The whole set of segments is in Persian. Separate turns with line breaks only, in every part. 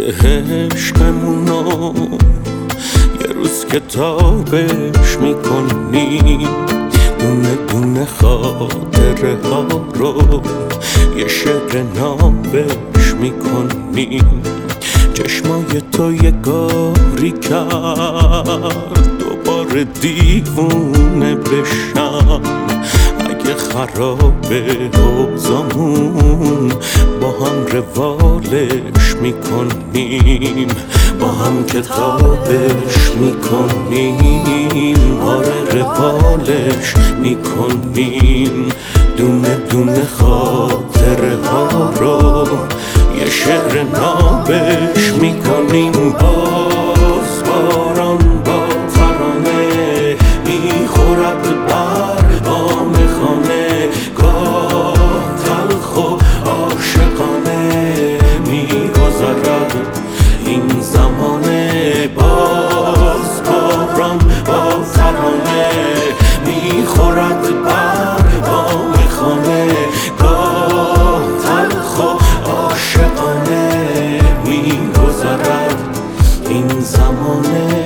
عشقمونو یه روز کتابش میکنیم، دونه دونه خاطره ها رو یه شعر نابش میکنیم. چشمای تو یه کاری کرد دوباره دیوونه بشم. اگه خرابه حوضمون با هم روالش میکنیم، با هم کتابش میکنیم، آره روالش میکنیم. دونه دونه خاطره ها رو یه شعر نابش میکنیم. باز باران با ترانه میخورد بر بام خانه، گاه تلخ و عاشقانه میگذرد این زمانه. باز باران با ترانه میخورد بر بام خانه، گاه تلخ و عاشقانه میگذرد این زمانه.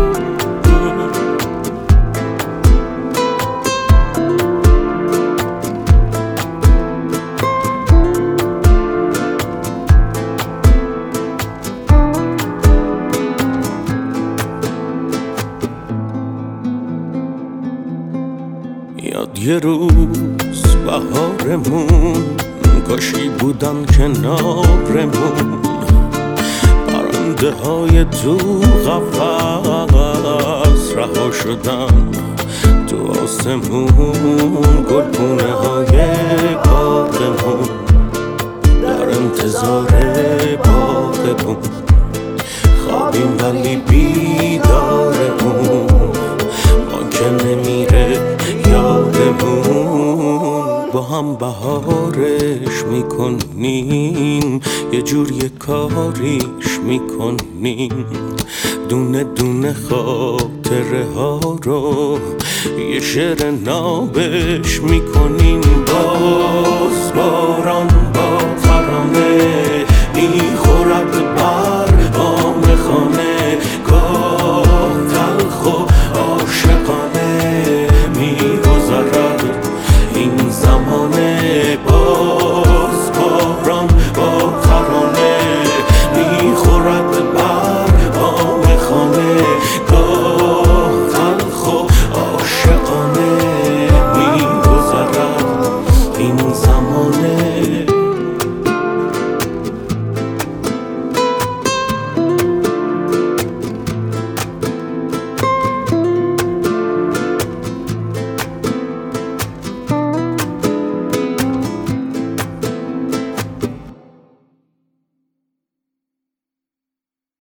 یاد یه روز بهارمون کاشی بودن کنارمون، پرنده های تو قفس رها شدن تو آسمون، گلپونه های باغمون در انتظار باغمون. خوابیم ولی بیدارمون، ما که نمیره یادمون. با هم بهارش میکنیم، یه جور یه کاریش میکنیم. دونه دونه خاطره ها رو یه شعر نابش میکنیم. باز